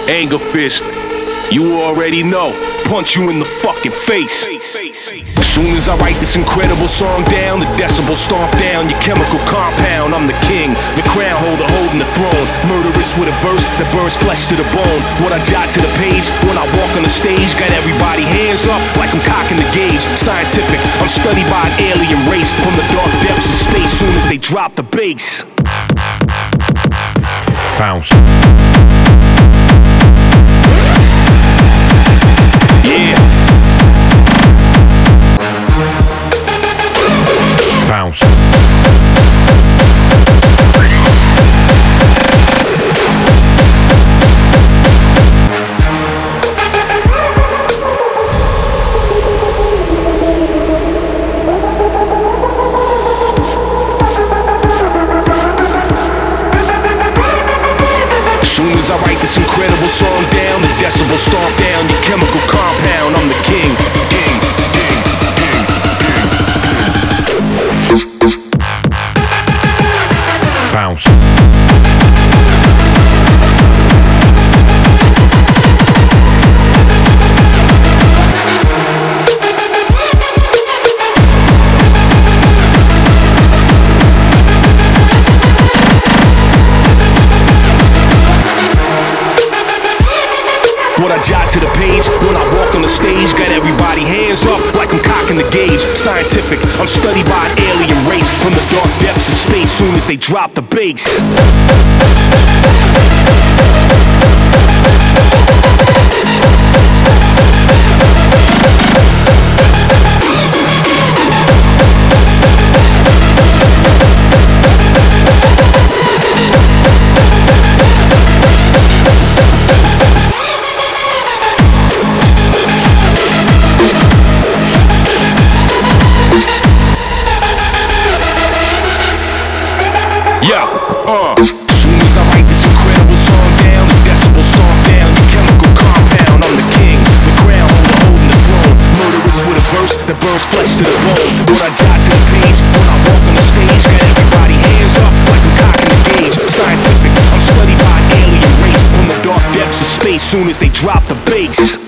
Anger fist, you already know. Punch you in the fucking face. As soon as I write this incredible song down, the decibels stomp down your chemical compound. I'm the king, the crown holder holding the throne. Murderous with a verse that burns flesh to the bone. What I jot to the page when I walk on the stage, got everybody hands up like I'm cocking the gauge. Scientific, I'm studied by an alien race from the dark depths of space. Soon as they drop the bass, bounce. Yeah. Bounce. Soon as I write this incredible song down, the decibels stomp down your chemical compound. I'm the king, king, king, king, king. Bounce. What I jot to the page when I walk on the stage, got everybody hands up like I'm cocking the gauge. Scientific, I'm studied by an alien race from the dark depths of space. Soon as they drop the bass, soon as I write this incredible song down, the decibels stomp down your chemical compound. I'm the king, the crown holder holding the throne. Murderous with a verse that burns flesh to the bone. What I jot to the page when I walk on the stage, got everybody hands up like I'm cocking the gauge. Scientific, I'm studied by an alien race from the dark depths of space. Soon as they drop the bass,